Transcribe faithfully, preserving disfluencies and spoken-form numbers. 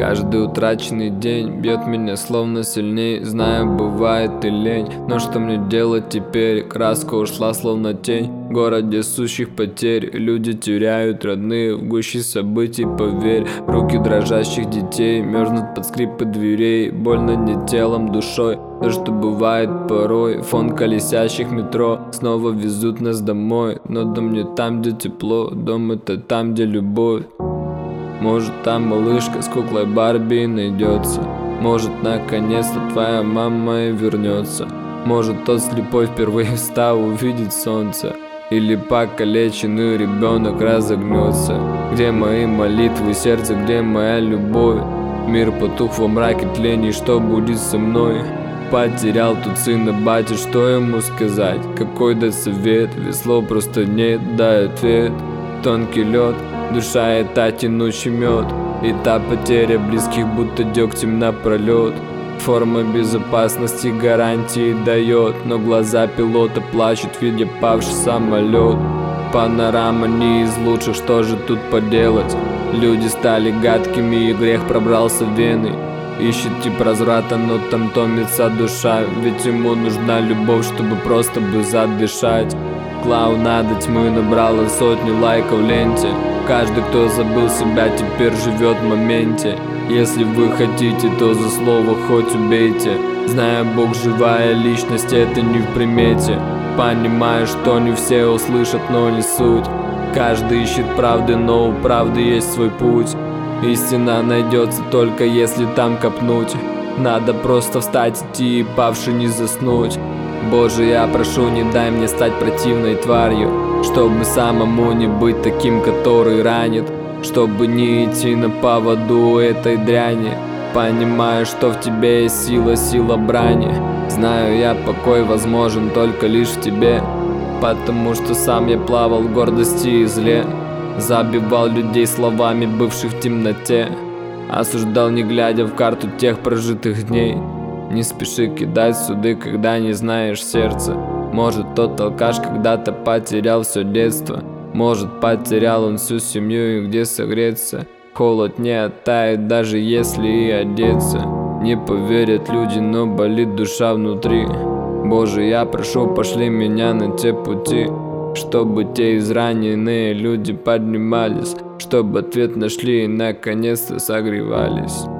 Каждый утраченный день бьет меня словно сильней. Знаю, бывает и лень, но что мне делать теперь? Краска ушла словно тень. В городе сущих потерь люди теряют родные в гуще событий, поверь. Руки дрожащих детей мерзнут под скрипы дверей. Больно не телом, душой. То, что бывает порой. Фон колесящих метро снова везут нас домой. Но дом не там, где тепло. Дом — это там, где любовь. Может, там малышка с куклой Барби найдется. Может, наконец-то твоя мама и вернется. Может, тот слепой впервые встал, увидит солнце. Или покалеченный ребенок разогнется. Где мои молитвы, сердце, где моя любовь? Мир потух во мраке тлений, что будет со мной? Потерял тут сына батя, что ему сказать? Какой дать совет? Весло просто нет, дай ответ. Тонкий лед, душа и та тянущий мед. И та потеря близких, будто дегтем напролет. Форма безопасности гарантии дает, но глаза пилота плачут, видя павший самолет. Панорама не из лучших, что же тут поделать? Люди стали гадкими, и грех пробрался в вены. Ищет тип разврата, но там томится душа. Ведь ему нужна любовь, чтобы просто бы задышать. Клоунада тьмы набрала сотни лайков в ленте. Каждый, кто забыл себя, теперь живет в моменте. Если вы хотите, то за слово хоть убейте. Зная, Бог живая личность, это не в примете. Понимаю, что не все услышат, но не суть. Каждый ищет правды, но у правды есть свой путь. Истина найдется только если там копнуть. Надо просто встать, идти и павший не заснуть. Боже, я прошу, не дай мне стать противной тварью, чтобы самому не быть таким, который ранит, чтобы не идти на поводу этой дряни. Понимаю, что в тебе есть сила, сила брани. Знаю я, покой возможен только лишь в тебе, потому что сам я плавал в гордости и зле. Забивал людей словами, бывших в темноте. Осуждал, не глядя в карту тех прожитых дней. Не спеши кидать суды, когда не знаешь сердца. Может, тот алкаш когда-то потерял все детство. Может, потерял он всю семью и где согреться. Холод не оттает, даже если и одеться. Не поверят люди, но болит душа внутри. Боже, я прошу, пошли меня на те пути, чтобы те израненные люди поднимались, чтобы ответ нашли и наконец-то согревались.